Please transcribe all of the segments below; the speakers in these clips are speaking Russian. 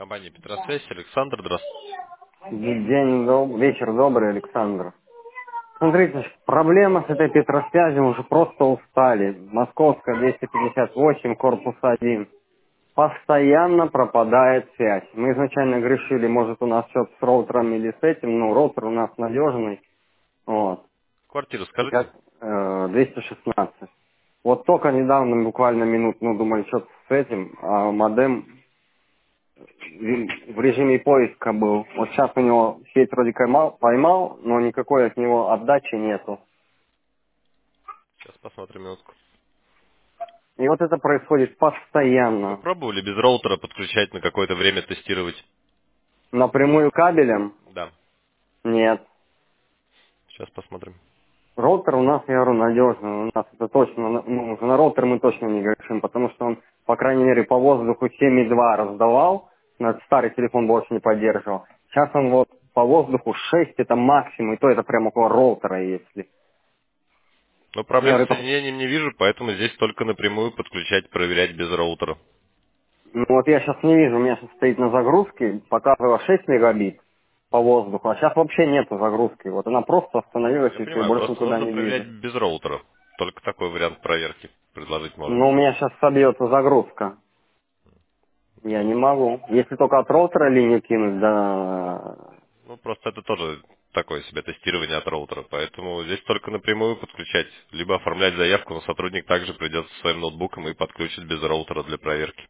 Компания Петросвязь, Александр, здравствуйте. Вечер добрый, Александр. Смотрите, проблема с этой Петросвязью, уже просто устали. Московская 258, корпус 1. Постоянно пропадает связь. Мы изначально грешили, может у нас что-то с роутером или с этим, но роутер у нас надежный. Вот. Квартиру И скажите? как 216. Вот только недавно, буквально минут, думали, что-то с этим, а модем в режиме поиска был. Вот сейчас у него сеть вроде поймал, но никакой от него отдачи нету. Сейчас посмотрим минутку. И вот это происходит Вы постоянно. пробовали без роутера подключать на какое-то время тестировать? Напрямую кабелем? Да. Нет. Сейчас посмотрим. Роутер у нас, я говорю, надежный. У нас это точно, уже на роутер мы точно не грешим, потому что он, по крайней мере, по воздуху 7,2 раздавал, на старый телефон больше не поддерживал. Сейчас он вот по воздуху 6 это максимум, и то это прямо около роутера, если. Но Я проблем с говорю, соединением не вижу, поэтому здесь только напрямую подключать, проверять без роутера. ну вот я сейчас не вижу, у меня сейчас стоит на загрузке, показывала 6 мегабит по воздуху, а сейчас вообще нету загрузки. Вот она просто остановилась Я и все, понимаю, больше просто никуда нужно не проверять вижу. без роутера. Только такой вариант проверки предложить можно. Но у меня сейчас собьется загрузка. Я не могу. Если только от роутера линию кинуть, да. Ну, просто это тоже такое себе тестирование от роутера, поэтому здесь только напрямую подключать, либо оформлять заявку, но сотрудник также придет со своим ноутбуком и подключит без роутера для проверки.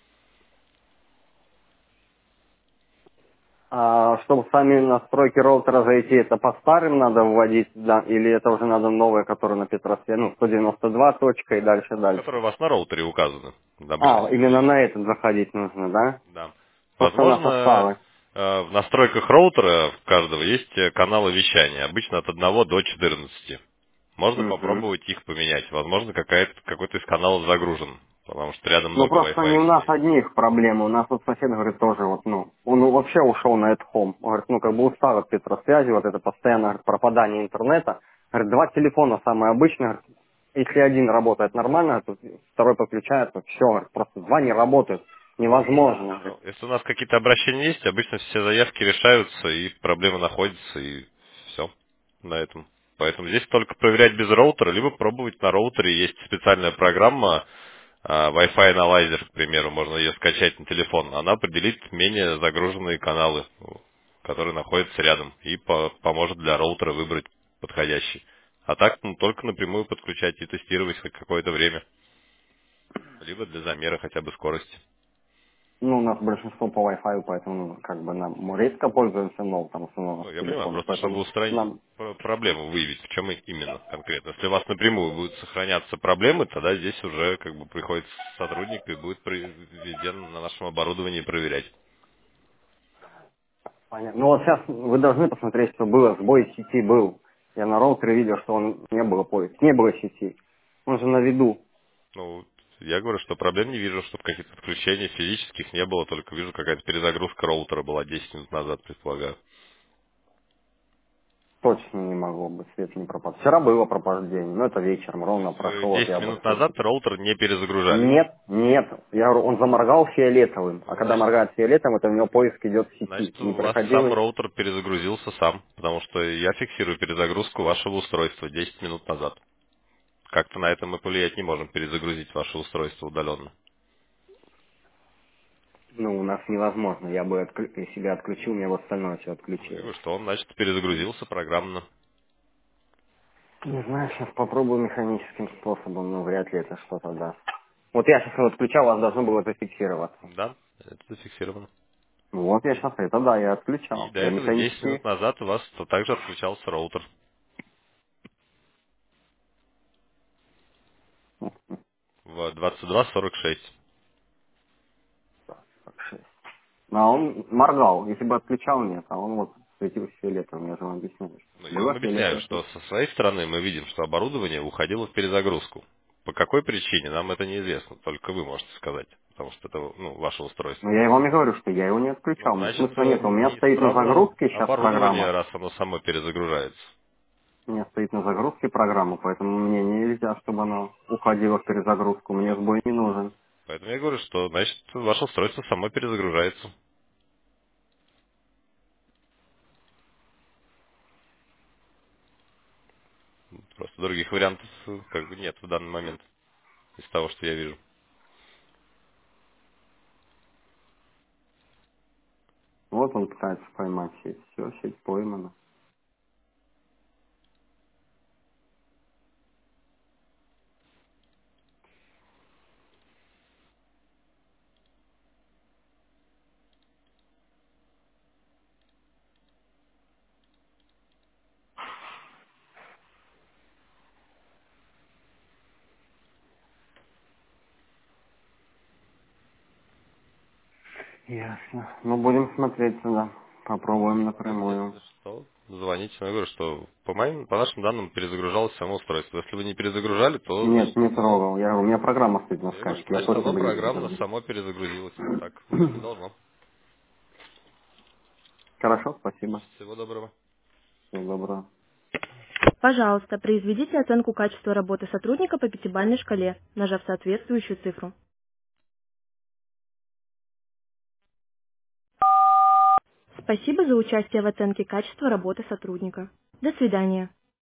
А чтобы сами настройки роутера зайти, это по старым надо вводить, да, или это уже надо новое, которое на Петросве, 192 точка и дальше, Ну, дальше. которые у вас на роутере указаны, на обычной А, именно на символической. этот заходить нужно, да? Да. То, что на Возможно, составы. в настройках роутера в каждого есть каналы вещания, обычно от 1 до 14. Можно Угу. попробовать их поменять. Возможно, какой-то из каналов загружен, потому что рядом Ну много просто не Wi-Fi у нас сетей. одних проблемы, у нас вот сосед говорит тоже вот, он вообще ушел на этот home. Он говорит, как бы устал от Петросвязи, вот это постоянное говорит, пропадание интернета. Говорит, два телефона самые обычные, говорит, если один работает нормально, то второй подключается, все, говорит, просто два не работают, невозможно. Говорит. Ну, если у нас какие-то обращения есть, обычно все заявки решаются, и проблема находится, и все на этом. Поэтому здесь только проверять без роутера, либо пробовать на роутере. Есть специальная программа Wi-Fi Analyzer, к примеру, можно ее скачать на телефон. Она определит менее загруженные каналы, которые находятся рядом, и поможет для роутера выбрать подходящий. А так, только напрямую подключать и тестировать хоть какое-то время, либо для замера хотя бы скорости. Ну, у нас большинство по Wi-Fi, поэтому как бы нам мы редко пользуемся, но там в основном Ну, с я понимаю, телефона, просто чтобы поэтому устранить нам, проблему, выявить, в чем именно конкретно. Если у вас напрямую будут сохраняться проблемы, тогда здесь уже как бы приходит сотрудник и будет везде на нашем оборудовании проверять. понятно. Ну вот сейчас вы должны посмотреть, что было, сбой сети был. Я на роутере видел, что он не было поиска, не было сети. Он же на виду. Ну, я говорю, что проблем не вижу, чтобы каких-то отключений физических не было, только вижу, какая-то перезагрузка роутера была 10 минут назад, предполагаю. Точно не могло быть, свет не пропал. Вчера было пропаждение, но это вечером, То ровно есть вы прошел, вот 10 я минут обошел. назад роутер не перезагружали. Нет, нет. Я говорю, он заморгал фиолетовым. А Ну, когда значит, моргает фиолетовым, это у него поиск идет в сети. значит, Не у вас проходил. сам роутер перезагрузился сам, потому что я фиксирую перезагрузку вашего устройства 10 минут назад. Как-то на это мы повлиять не можем, перезагрузить ваше устройство удаленно. Ну, у нас невозможно. Я бы себя отключил, у меня вот остальное все Ну, я отключилось. говорю, что он, значит, перезагрузился программно. Не знаю, сейчас попробую механическим способом, но вряд ли это что-то даст. Вот я сейчас его отключал, у вас должно было зафиксироваться. Да, это зафиксировано. Ну вот я сейчас это, да, я И отключал. до Я этого 10 минут механически... назад у вас также отключался роутер в 22:46. Ну, а он моргал. Если бы отключал, нет. А он вот светился фиолетовым, я же вам объясняю. Но я Было вам объясняю, фиолетовое. что со своей стороны мы видим, что оборудование уходило в перезагрузку. По какой причине, нам это неизвестно. Только вы можете сказать. Потому что это ваше Но устройство. я вам и говорю, что я его не Ну, отключал. значит, Смысла нет. У меня стоит на неисправно загрузке сейчас оборудование, программа. раз оно само перезагружается. У меня стоит на загрузке программа, поэтому мне нельзя, чтобы она уходила в перезагрузку. Мне сбой не нужен. Поэтому я говорю, что, значит, ваше устройство само перезагружается. других вариантов как бы нет в данный момент из того, что я вижу. Вот он пытается поймать сеть. Все, сеть поймана. Ясно. Ну, будем смотреть сюда. Попробуем напрямую. Если что, звоните. Я говорю, что по нашим данным перезагружалось само устройство. Если вы не перезагружали, то Нет, значит не трогал. Я говорю, у меня программа стоит на я говорю, скачке. что Я значит точно оно бы не программно перезагрузил. само перезагрузилось. А так быть не должно. Хорошо, спасибо. Всего доброго. Всего доброго. Пожалуйста, произведите оценку качества работы сотрудника по пятибалльной шкале, нажав соответствующую цифру. Спасибо за участие в оценке качества работы сотрудника. До свидания.